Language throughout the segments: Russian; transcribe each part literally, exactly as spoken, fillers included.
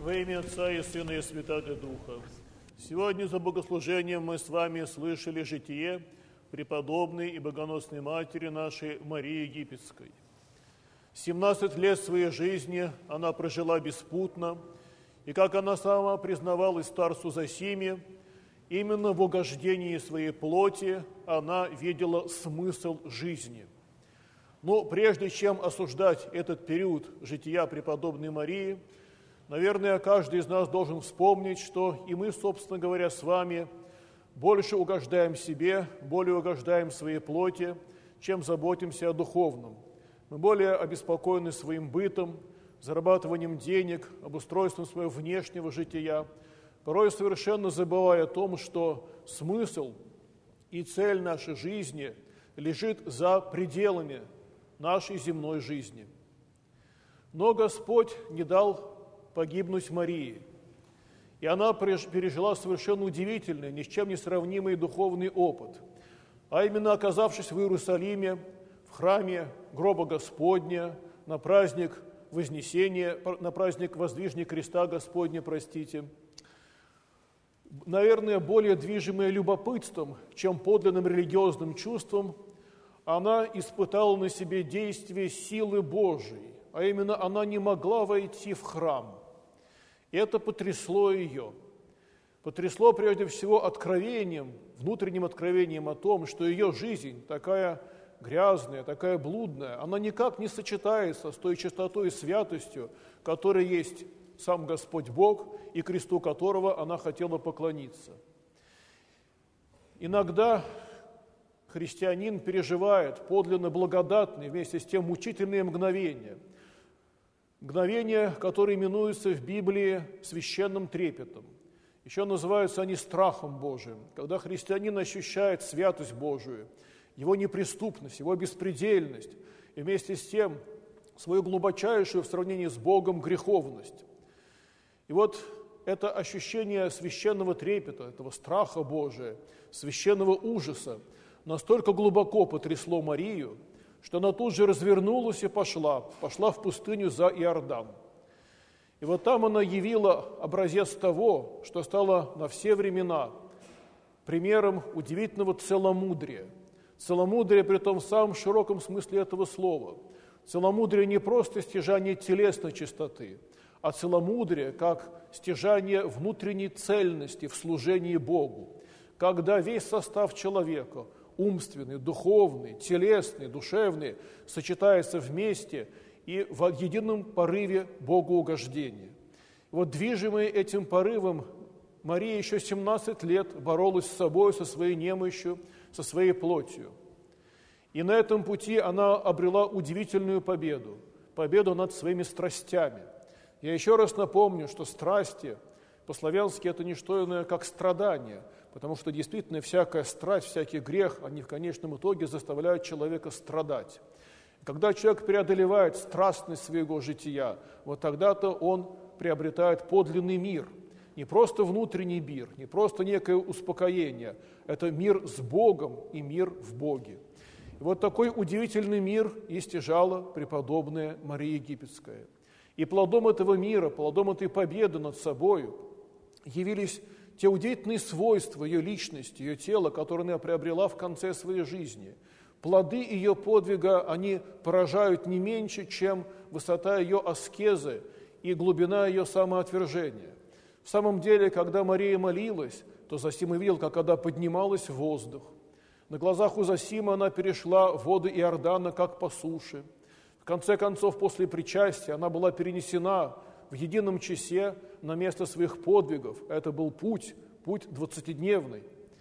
Во имя Отца и Сына и Святаго Духа. Сегодня за богослужением мы с вами слышали житие преподобной и богоносной матери нашей Марии Египетской. семнадцать лет своей жизни она прожила беспутно, и, как она сама признавалась старцу Зосиме, именно в угождении своей плоти она видела смысл жизни. Но прежде чем осуждать этот период жития преподобной Марии, наверное, каждый из нас должен вспомнить, что и мы, собственно говоря, с вами больше угождаем себе, более угождаем своей плоти, чем заботимся о духовном. Мы более обеспокоены своим бытом, зарабатыванием денег, обустройством своего внешнего жития, порой совершенно забывая о том, что смысл и цель нашей жизни лежит за пределами нашей земной жизни. Но Господь не дал погибнуть Марии, и она пережила совершенно удивительный, ни с чем не сравнимый духовный опыт, а именно оказавшись в Иерусалиме, в храме гроба Господня, на праздник Вознесения, на праздник Воздвижения креста Господня, простите, наверное, более движимая любопытством, чем подлинным религиозным чувством, она испытала на себе действие силы Божией, а именно она не могла войти в храм. И это потрясло ее. Потрясло прежде всего откровением, внутренним откровением о том, что ее жизнь такая грязная, такая блудная, она никак не сочетается с той чистотой и святостью, которая есть сам Господь Бог и кресту которого она хотела поклониться. Иногда христианин переживает подлинно благодатные, вместе с тем мучительные мгновения, мгновения, которые именуются в Библии священным трепетом. Еще называются они страхом Божиим, когда христианин ощущает святость Божию, его неприступность, его беспредельность, и вместе с тем свою глубочайшую в сравнении с Богом греховность. И вот это ощущение священного трепета, этого страха Божия, священного ужаса настолько глубоко потрясло Марию, что она тут же развернулась и пошла, пошла в пустыню за Иордан. И вот там она явила образец того, что стало на все времена примером удивительного целомудрия. Целомудрие при том самом широком смысле этого слова. Целомудрие не просто стяжание телесной чистоты, а целомудрие как стяжание внутренней цельности в служении Богу, когда весь состав человека, умственный, духовный, телесный, душевный, сочетается вместе и в едином порыве богоугождения. Вот движимая этим порывом, Мария еще семнадцать лет боролась с собой, со своей немощью, со своей плотью. И на этом пути она обрела удивительную победу, победу над своими страстями. Я еще раз напомню, что страсти по-славянски это не что иное, как страдание, потому что действительно всякая страсть, всякий грех, они в конечном итоге заставляют человека страдать. Когда человек преодолевает страстность своего жития, вот тогда-то он приобретает подлинный мир. Не просто внутренний мир, не просто некое успокоение, это мир с Богом и мир в Боге. И вот такой удивительный мир и стяжала преподобная Мария Египетская. И плодом этого мира, плодом этой победы над собою явились те удивительные свойства ее личности, ее тела, которые она приобрела в конце своей жизни. Плоды ее подвига, они поражают не меньше, чем высота ее аскезы и глубина ее самоотвержения. В самом деле, когда Мария молилась, то Зосима видел, как она поднималась в воздух. На глазах у Зосимы она перешла воды Иордана, как по суше. В конце концов, после причастия она была перенесена в едином часе на место своих подвигов. Это был путь, путь двадцатидневный.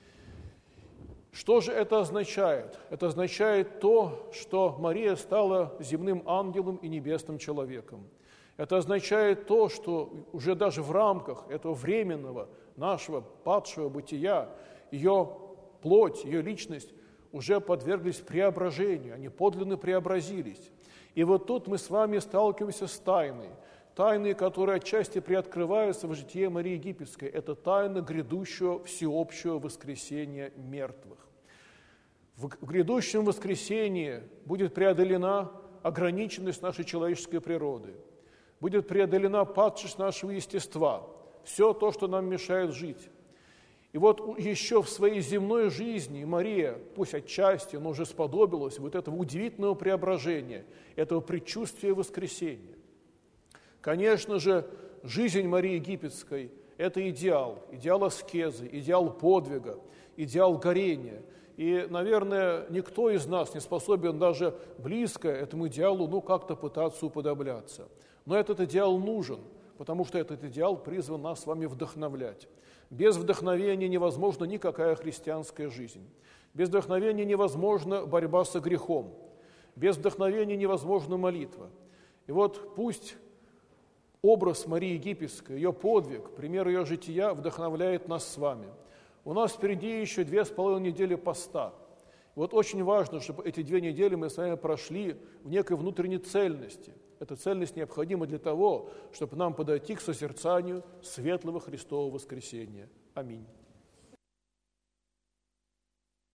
Что же это означает? Это означает то, что Мария стала земным ангелом и небесным человеком. Это означает то, что уже даже в рамках этого временного нашего падшего бытия ее плоть, ее личность уже подверглись преображению, они подлинно преобразились. И вот тут мы с вами сталкиваемся с тайной, тайной, которая отчасти приоткрывается в житии Марии Египетской. Это тайна грядущего всеобщего воскресения мертвых. В грядущем воскресении будет преодолена ограниченность нашей человеческой природы. будет преодолена падшесть нашего естества, все то, что нам мешает жить. И вот еще в своей земной жизни Мария, пусть отчасти, но уже сподобилась вот этого удивительного преображения, этого предчувствия воскресения. Конечно же, жизнь Марии Египетской – это идеал, идеал аскезы, идеал подвига, идеал горения. И, наверное, никто из нас не способен даже близко этому идеалу ну, как-то пытаться уподобляться. Но этот идеал нужен, потому что этот идеал призван нас с вами вдохновлять. Без вдохновения невозможна никакая христианская жизнь. Без вдохновения невозможна борьба со грехом. Без вдохновения невозможна молитва. И вот пусть образ Марии Египетской, ее подвиг, пример ее жития вдохновляет нас с вами. У нас впереди еще две с половиной недели поста. И вот очень важно, чтобы эти две недели мы с вами прошли в некой внутренней цельности. Эта цельность необходима для того, чтобы нам подойти к созерцанию светлого Христового воскресения. Аминь.